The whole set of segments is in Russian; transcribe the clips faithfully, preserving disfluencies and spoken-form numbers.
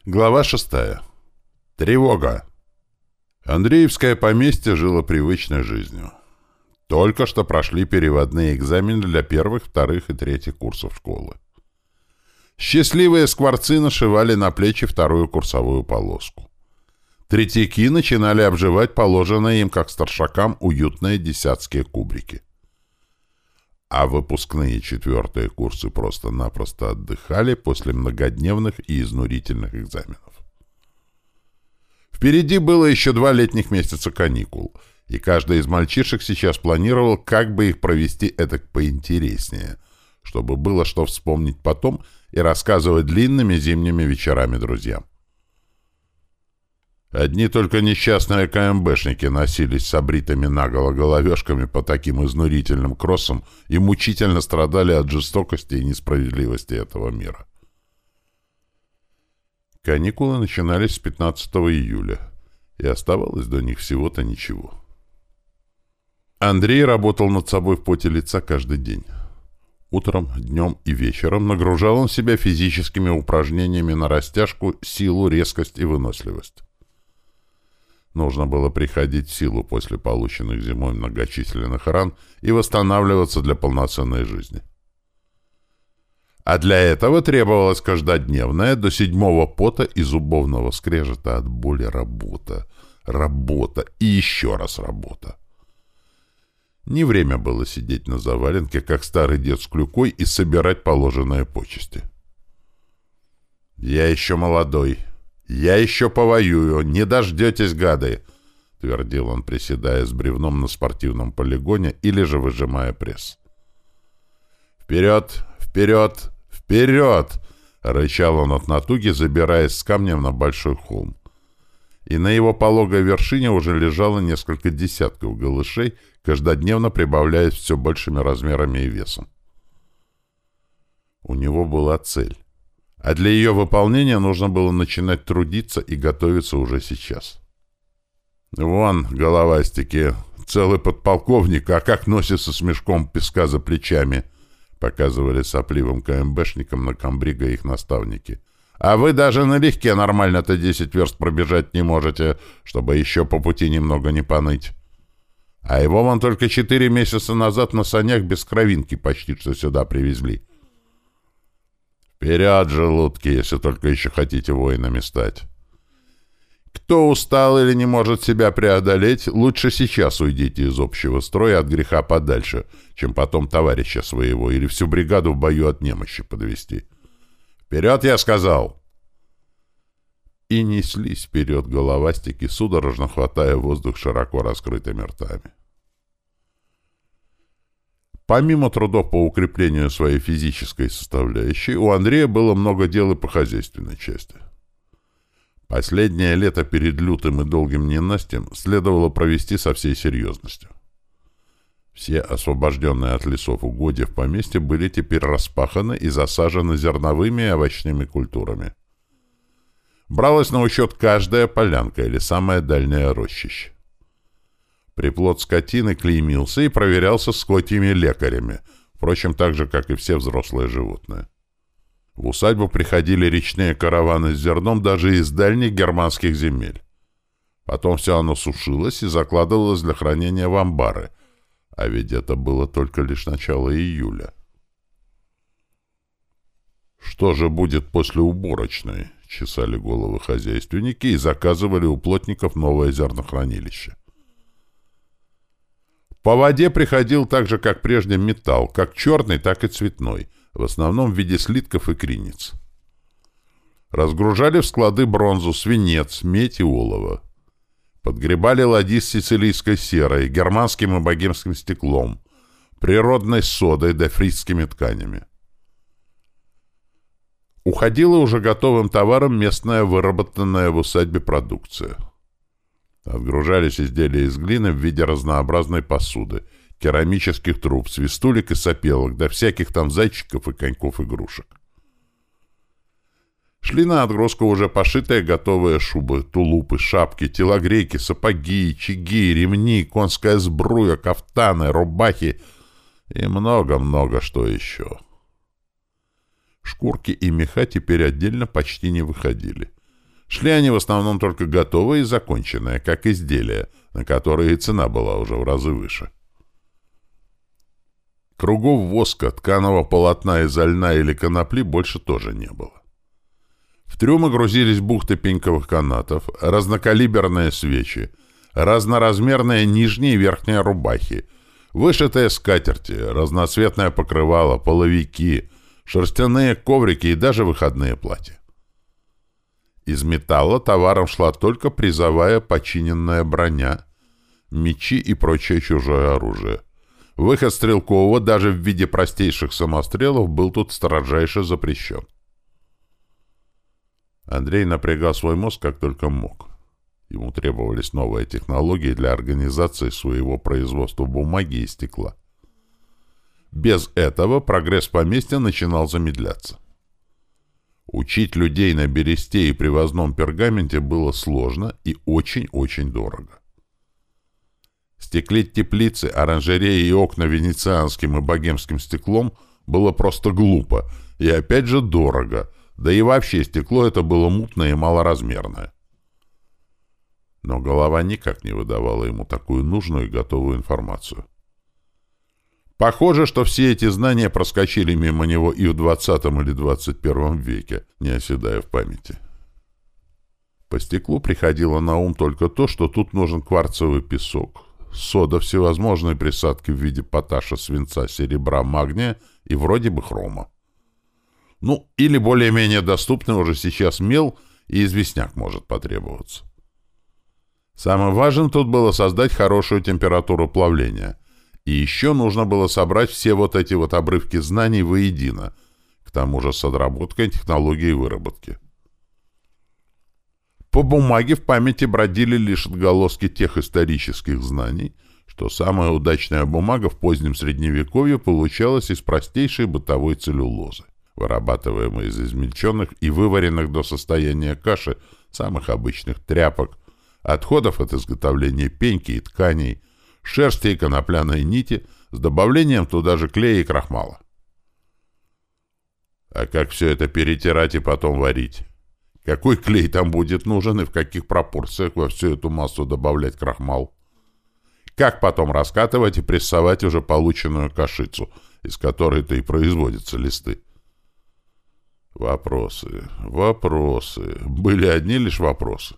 Глава шестая. Тревога. Андреевское поместье жило привычной жизнью. Только что прошли переводные экзамены для первых, вторых и третьих курсов школы. Счастливые скворцы нашивали на плечи вторую курсовую полоску. Третьяки начинали обживать положенные им, как старшакам, уютные десятские кубрики. А выпускные четвертые курсы просто-напросто отдыхали после многодневных и изнурительных экзаменов. Впереди было еще два летних месяца каникул, и каждый из мальчишек сейчас планировал, как бы их провести эдак поинтереснее, чтобы было что вспомнить потом и рассказывать длинными зимними вечерами друзьям. Одни только несчастные КМБшники носились с обритыми наголо головешками по таким изнурительным кроссам и мучительно страдали от жестокости и несправедливости этого мира. Каникулы начинались с пятнадцатого июля, и оставалось до них всего-то ничего. Андрей работал над собой в поте лица каждый день. Утром, днем и вечером нагружал он себя физическими упражнениями на растяжку, силу, резкость и выносливость. Нужно было приходить в силу после полученных зимой многочисленных ран и восстанавливаться для полноценной жизни. А для этого требовалась каждодневная до седьмого пота и зубовного скрежета от боли работа, работа и еще раз работа. Не время было сидеть на заваленке, как старый дед с клюкой, и собирать положенные почести. «Я еще молодой. Я еще повоюю. Не дождетесь, гады!» — твердил он, приседая с бревном на спортивном полигоне или же выжимая пресс. «Вперед! Вперед! Вперед!» — рычал он от натуги, забираясь с камнем на большой холм. И на его пологой вершине уже лежало несколько десятков голышей, каждодневно прибавляясь все большими размерами и весом. У него была цель. А для ее выполнения нужно было начинать трудиться и готовиться уже сейчас. «Вон, головастики, целый подполковник, а как носится с мешком песка за плечами», показывали сопливым КМБшникам на комбрига их наставники. «А вы даже налегке нормально-то десять верст пробежать не можете, чтобы еще по пути немного не поныть. А его вон только четыре месяца назад на санях без кровинки почти что сюда привезли. Вперед, желудки, если только еще хотите воинами стать. Кто устал или не может себя преодолеть, лучше сейчас уйдите из общего строя от греха подальше, чем потом товарища своего или всю бригаду в бою от немощи подвести. Вперед, я сказал!» И неслись вперед головастики, судорожно хватая воздух широко раскрытыми ртами. Помимо трудов по укреплению своей физической составляющей, у Андрея было много дел и по хозяйственной части. Последнее лето перед лютым и долгим ненастьем следовало провести со всей серьезностью. Все освобожденные от лесов угодья в поместье были теперь распаханы и засажены зерновыми и овощными культурами. Бралась на учет каждая полянка или самое дальнее рощище. Приплод скотины клеймился и проверялся скотьими лекарями, впрочем, так же, как и все взрослые животные. В усадьбу приходили речные караваны с зерном даже из дальних германских земель. Потом все оно сушилось и закладывалось для хранения в амбары, а ведь это было только лишь начало июля. «Что же будет после уборочной?» — чесали головы хозяйственники и заказывали у плотников новое зернохранилище. По воде приходил так же, как прежде, металл, как черный, так и цветной, в основном в виде слитков и криниц. Разгружали в склады бронзу, свинец, медь и олово. Подгребали ладьи с сицилийской серой, германским и богемским стеклом, природной содой да фризскими тканями. Уходила уже готовым товаром местная выработанная в усадьбе продукция. Отгружались изделия из глины в виде разнообразной посуды, керамических труб, свистулек и сопелок, да всяких там зайчиков и коньков-игрушек. Шли на отгрузку уже пошитые готовые шубы, тулупы, шапки, телогрейки, сапоги, чаги, ремни, конская сбруя, кафтаны, рубахи и много-много что еще. Шкурки и меха теперь отдельно почти не выходили. Шли они в основном только готовые и законченные, как изделия, на которые и цена была уже в разы выше. Кругов воска, тканого полотна из льна или конопли больше тоже не было. В трюмы грузились бухты пеньковых канатов, разнокалиберные свечи, разноразмерные нижние и верхние рубахи, вышитые скатерти, разноцветное покрывало, половики, шерстяные коврики и даже выходные платья. Из металла товаром шла только призовая починенная броня, мечи и прочее чужое оружие. Выход стрелкового даже в виде простейших самострелов был тут строжайше запрещен. Андрей напрягал свой мозг как только мог. Ему требовались новые технологии для организации своего производства бумаги и стекла. Без этого прогресс поместья начинал замедляться. Учить людей на бересте и привозном пергаменте было сложно и очень-очень дорого. Стеклить теплицы, оранжереи и окна венецианским и богемским стеклом было просто глупо и опять же дорого, да и вообще стекло это было мутное и малоразмерное. Но голова никак не выдавала ему такую нужную и готовую информацию. Похоже, что все эти знания проскочили мимо него и в двадцатом или двадцать первом веке, не оседая в памяти. По стеклу приходило на ум только то, что тут нужен кварцевый песок, сода всевозможной присадки в виде поташа, свинца, серебра, магния и вроде бы хрома. Ну, или более-менее доступный уже сейчас мел и известняк может потребоваться. Самым важным тут было создать хорошую температуру плавления. И еще нужно было собрать все вот эти вот обрывки знаний воедино, к тому же с отработкой технологии выработки. По бумаге в памяти бродили лишь отголоски тех исторических знаний, что самая удачная бумага в позднем Средневековье получалась из простейшей бытовой целлюлозы, вырабатываемой из измельченных и вываренных до состояния каши самых обычных тряпок, отходов от изготовления пеньки и тканей, шерсти и конопляной нити с добавлением туда же клея и крахмала. А как все это перетирать и потом варить? Какой клей там будет нужен и в каких пропорциях во всю эту массу добавлять крахмал? Как потом раскатывать и прессовать уже полученную кашицу, из которой-то и производятся листы? Вопросы, вопросы. Были одни лишь вопросы.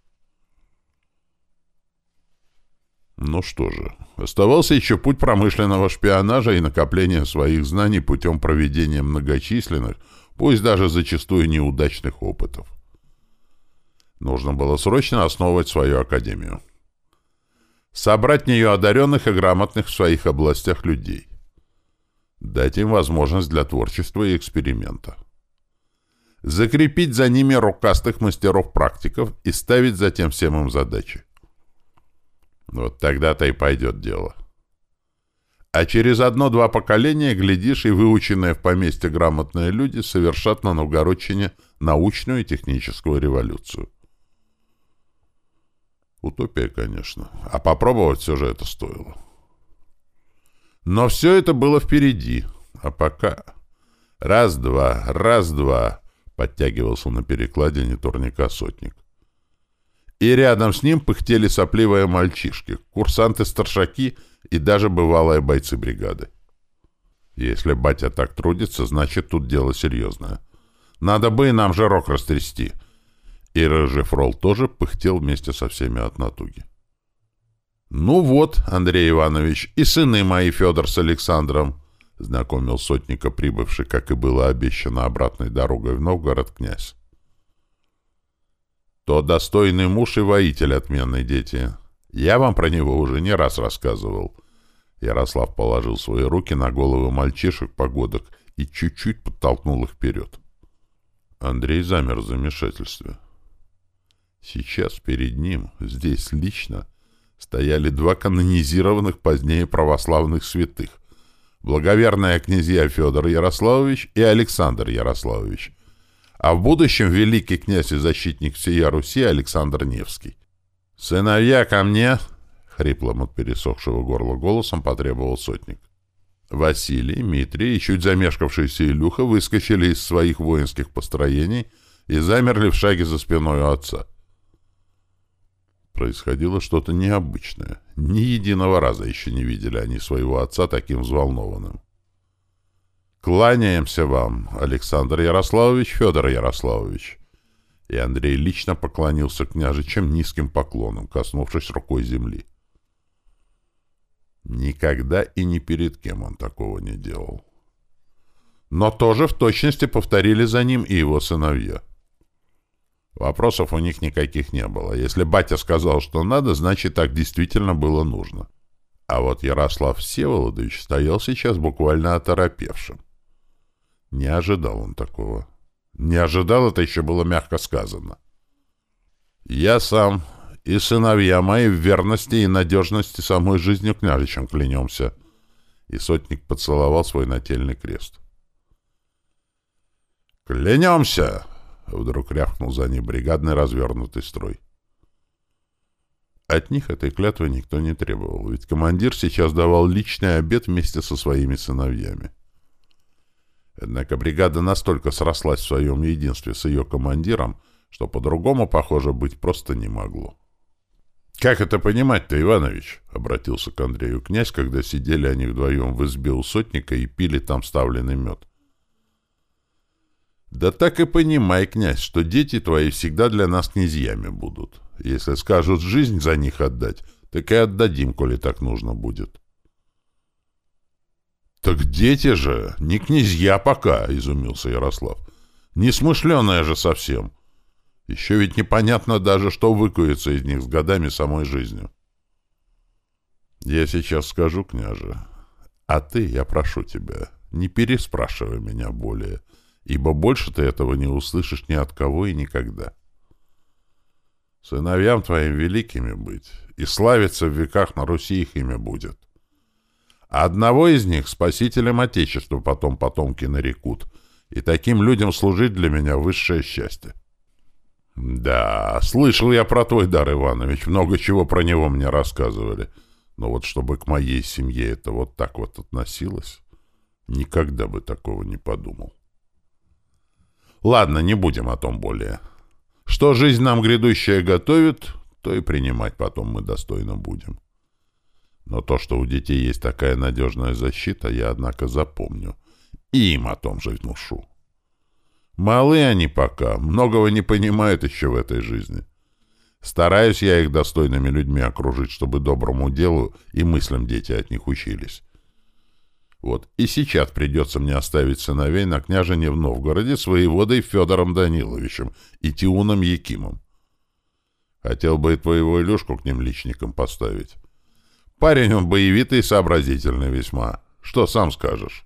Ну что же, оставался еще путь промышленного шпионажа и накопления своих знаний путем проведения многочисленных, пусть даже зачастую неудачных опытов. Нужно было срочно основывать свою академию. Собрать в нее одаренных и грамотных в своих областях людей. Дать им возможность для творчества и эксперимента. Закрепить за ними рукастых мастеров-практиков и ставить затем всем им задачи. Вот тогда-то и пойдет дело. А через одно-два поколения, глядишь, и выученные в поместье грамотные люди совершат на Новгородчине научную и техническую революцию. Утопия, конечно. А попробовать все же это стоило. Но все это было впереди. А пока... Раз-два, раз-два, подтягивался на перекладине турника сотник. И рядом с ним пыхтели сопливые мальчишки, курсанты-старшаки и даже бывалые бойцы бригады. Если батя так трудится, значит, тут дело серьезное. Надо бы и нам жирок растрясти. И рыжий фрол тоже пыхтел вместе со всеми от натуги. «Ну вот, Андрей Иванович, и сыны мои Федор с Александром», — знакомил сотника, прибывший, как и было обещано, обратной дорогой в Новгород князь. «То достойный муж и воитель, отменные дети. Я вам про него уже не раз рассказывал». Ярослав положил свои руки на головы мальчишек-погодок и чуть-чуть подтолкнул их вперед. Андрей замер в замешательстве. Сейчас перед ним, здесь лично, стояли два канонизированных позднее православных святых, благоверные князья Федор Ярославович и Александр Ярославович, а в будущем великий князь и защитник всея Руси Александр Невский. «Сыновья, ко мне!» — хриплым от пересохшего горла голосом потребовал сотник. Василий, Митрий и чуть замешкавшийся Илюха выскочили из своих воинских построений и замерли в шаге за спиной у отца. Происходило что-то необычное. Ни единого раза еще не видели они своего отца таким взволнованным. «Кланяемся вам, Александр Ярославович, Федор Ярославович!» И Андрей лично поклонился княжичам низким поклоном, коснувшись рукой земли. Никогда и ни перед кем он такого не делал. Но тоже в точности повторили за ним и его сыновья. Вопросов у них никаких не было. Если батя сказал, что надо, значит, так действительно было нужно. А вот Ярослав Всеволодович стоял сейчас буквально оторопевшим. Не ожидал он такого. Не ожидал, это еще было мягко сказано. «Я сам и сыновья мои в верности и надежности самой жизнью княжичам клянемся». И сотник поцеловал свой нательный крест. «Клянемся!» — вдруг рявкнул за ней бригадный развернутый строй. От них этой клятвы никто не требовал, ведь командир сейчас давал личный обет вместе со своими сыновьями. Однако бригада настолько срослась в своем единстве с ее командиром, что по-другому, похоже, быть просто не могло. «Как это понимать-то, Иванович?» — обратился к Андрею князь, когда сидели они вдвоем в избе у сотника и пили там ставленный мед. «Да так и понимай, князь, что дети твои всегда для нас князьями будут. Если скажут жизнь за них отдать, так и отдадим, коли так нужно будет». «Так дети же, не князья пока», — изумился Ярослав. «Несмышленые же совсем. Еще ведь непонятно даже, что выкуется из них с годами самой жизнью». «Я сейчас скажу, княже, а ты, я прошу тебя, не переспрашивай меня более, ибо больше ты этого не услышишь ни от кого и никогда. Сыновьям твоим великими быть, и славиться в веках на Руси их имя будет. А одного из них спасителем Отечества потом потомки нарекут, и таким людям служить для меня высшее счастье». «Да, слышал я про твой дар, Иванович, много чего про него мне рассказывали, но вот чтобы к моей семье это вот так вот относилось, никогда бы такого не подумал». «Ладно, не будем о том более. Что жизнь нам грядущая готовит, то и принимать потом мы достойно будем. Но то, что у детей есть такая надежная защита, я, однако, запомню. И им о том же внушу. Малы они пока, многого не понимают еще в этой жизни. Стараюсь я их достойными людьми окружить, чтобы доброму делу и мыслям дети от них учились. Вот и сейчас придется мне оставить сыновей на княжине в Новгороде с воеводой Федором Даниловичем и Тиуном Якимом. Хотел бы и твоего Илюшку к ним личником поставить. Парень он боевитый и сообразительный весьма. Что сам скажешь?»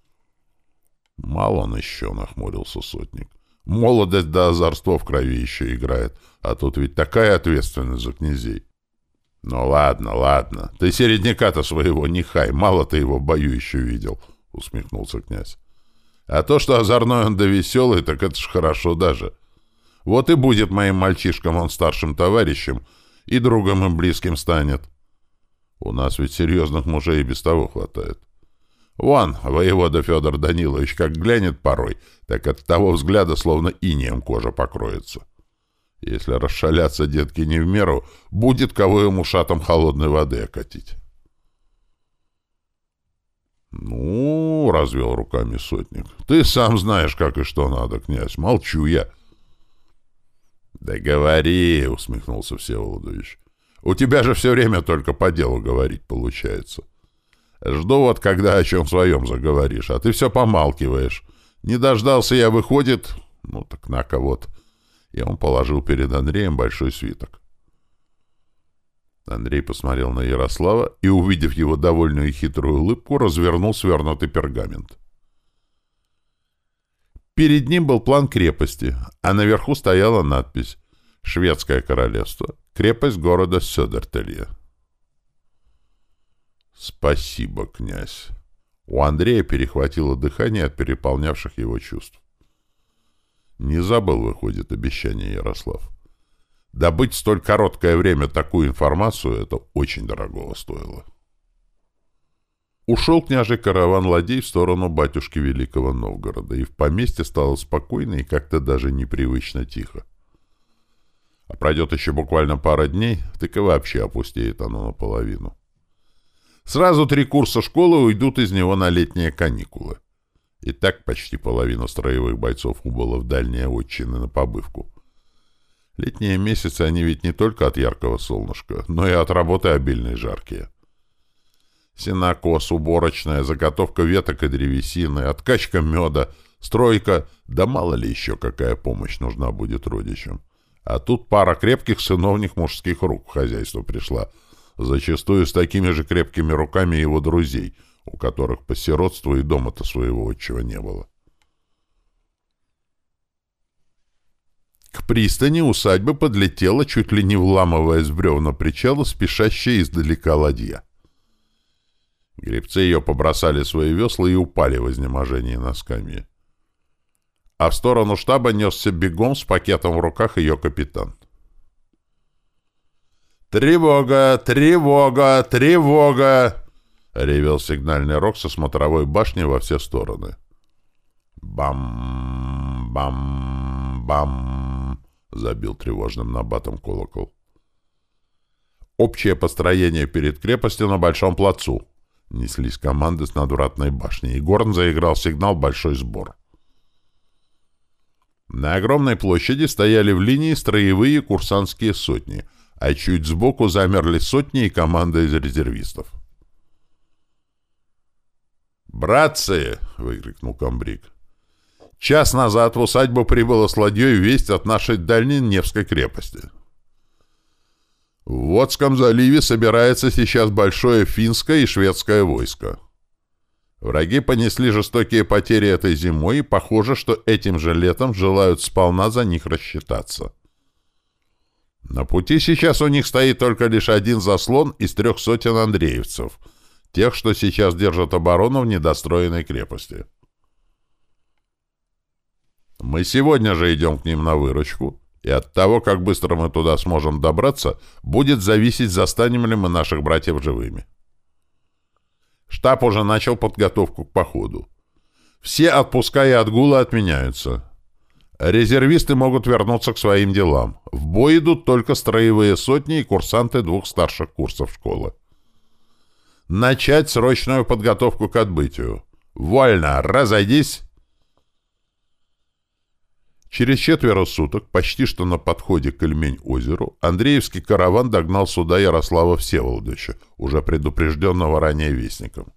«Мало он еще», — нахмурился сотник. «Молодость до озорства в крови еще играет, а тут ведь такая ответственность за князей». «Ну ладно, ладно, ты середняка-то своего не хай, мало ты его в бою еще видел», — усмехнулся князь. «А то, что озорной он да веселый, так это ж хорошо даже. Вот и будет моим мальчишкам он старшим товарищем, и другом им близким станет. У нас ведь серьезных мужей и без того хватает. Вон, воевода Федор Данилович как глянет порой, так от того взгляда словно инеем кожа покроется. Если расшаляться детки не в меру, будет кого ему шатом холодной воды окатить». «Ну, — развел руками сотник, — ты сам знаешь, как и что надо, князь, молчу я». «Да говори, — усмехнулся Всеволодович, — у тебя же все время только по делу говорить получается. Жду вот, когда о чем своем заговоришь, а ты все помалкиваешь. Не дождался я, выходит, ну так на-ка вот». И он положил перед Андреем большой свиток. Андрей посмотрел на Ярослава и, увидев его довольную и хитрую улыбку, развернул свернутый пергамент. Перед ним был план крепости, а наверху стояла надпись «Шведское королевство. Крепость города Södertälje». «Спасибо, князь». У Андрея перехватило дыхание от переполнявших его чувств. Не забыл, выходит, обещание Ярослав. Добыть в столь короткое время такую информацию — это очень дорогого стоило. Ушел княжий караван ладей в сторону батюшки Великого Новгорода, и в поместье стало спокойно и как-то даже непривычно тихо. А пройдет еще буквально пара дней, так и вообще опустеет оно наполовину. Сразу три курса школы уйдут из него на летние каникулы. И так почти половина строевых бойцов убыла в дальние отчины на побывку. Летние месяцы они ведь не только от яркого солнышка, но и от работы обильной жаркие. Сенокос, уборочная, заготовка веток и древесины, откачка меда, стройка, да мало ли еще какая помощь нужна будет родичам. А тут пара крепких сыновних мужских рук в хозяйство пришла, зачастую с такими же крепкими руками его друзей, у которых по сиротству и дома-то своего отчего не было. К пристани усадьбы подлетела, чуть ли не вламываясь в бревна причала, спешащая издалека ладья. Гребцы ее побросали свои весла и упали в изнеможении на скамье. А в сторону штаба несся бегом с пакетом в руках ее капитан. «Тревога! Тревога! Тревога!» — ревел сигнальный рог со смотровой башни во все стороны. «Бам! Бам! Бам!» — забил тревожным набатом колокол. «Общее построение перед крепостью на Большом плацу!» — неслись команды с надвратной башни, и Горн заиграл сигнал «Большой сбор». На огромной площади стояли в линии строевые курсантские сотни, а чуть сбоку замерли сотни и команда из резервистов. «Братцы!» — выкрикнул комбриг. «Час назад в усадьбу прибыла с ладьей весть от нашей дальней Невской крепости. В Водском заливе собирается сейчас большое финское и шведское войско. Враги понесли жестокие потери этой зимой, и похоже, что этим же летом желают сполна за них рассчитаться. На пути сейчас у них стоит только лишь один заслон из трех сотен андреевцев, тех, что сейчас держат оборону в недостроенной крепости. Мы сегодня же идем к ним на выручку, и от того, как быстро мы туда сможем добраться, будет зависеть, застанем ли мы наших братьев живыми. Штаб уже начал подготовку к походу. Все отпуска и отгулы отменяются. Резервисты могут вернуться к своим делам. В бой идут только строевые сотни и курсанты двух старших курсов школы. Начать срочную подготовку к отбытию. Вольно! Разойдись! Через четверо суток, почти что на подходе к Ильмень-озеру, Андреевский караван догнал суда Ярослава Всеволодовича, уже предупрежденного ранее вестником.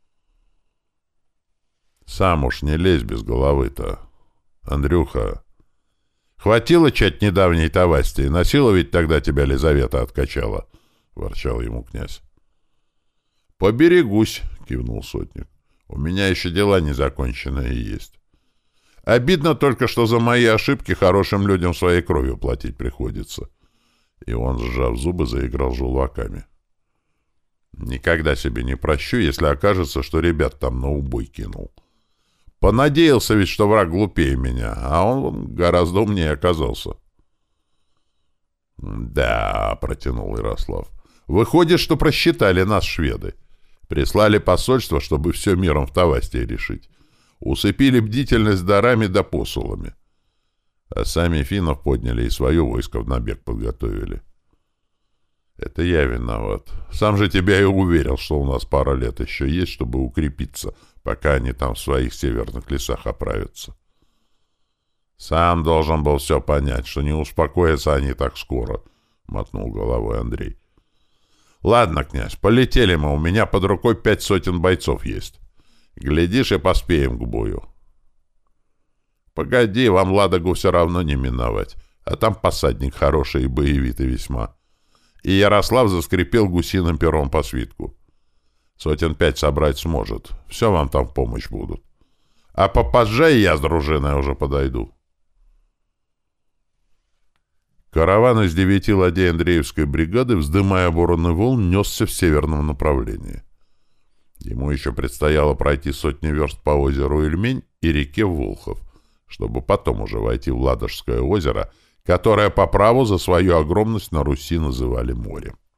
«Сам уж не лезь без головы-то, Андрюха. Хватило чать недавней тавасти, носила ведь тогда тебя Лизавета откачала», — ворчал ему князь. «Поберегусь», — кивнул сотник. «У меня еще дела незаконченные есть. Обидно только, что за мои ошибки хорошим людям своей кровью платить приходится». И он, сжав зубы, заиграл желваками. «Никогда себе не прощу, если окажется, что ребят там на убой кинул. Понадеялся ведь, что враг глупее меня, а он гораздо умнее оказался». «Да», — протянул Ярослав, — «выходит, что просчитали нас шведы. Прислали посольство, чтобы все миром в Тавастии решить. Усыпили бдительность дарами да посулами. А сами финнов подняли и свое войско в набег подготовили. Это я виноват. Сам же тебя и уверил, что у нас пара лет еще есть, чтобы укрепиться, пока они там в своих северных лесах оправятся. Сам должен был все понять, что не успокоятся они так скоро, — мотнул головой Андрей. Ладно, князь, полетели мы, у меня под рукой пять сотен бойцов есть. Глядишь, и поспеем к бою. Погоди, вам Ладогу все равно не миновать, а там посадник хороший и боевитый весьма. И Ярослав заскрипел гусиным пером по свитку. Сотен пять собрать сможет, все вам там в помощь будут. А попозже я с дружиной уже подойду. Караван из девяти ладей Андреевской бригады, вздымая обороны волн, несся в северном направлении. Ему еще предстояло пройти сотни верст по озеру Ильмень и реке Волхов, чтобы потом уже войти в Ладожское озеро, которое по праву за свою огромность на Руси называли морем.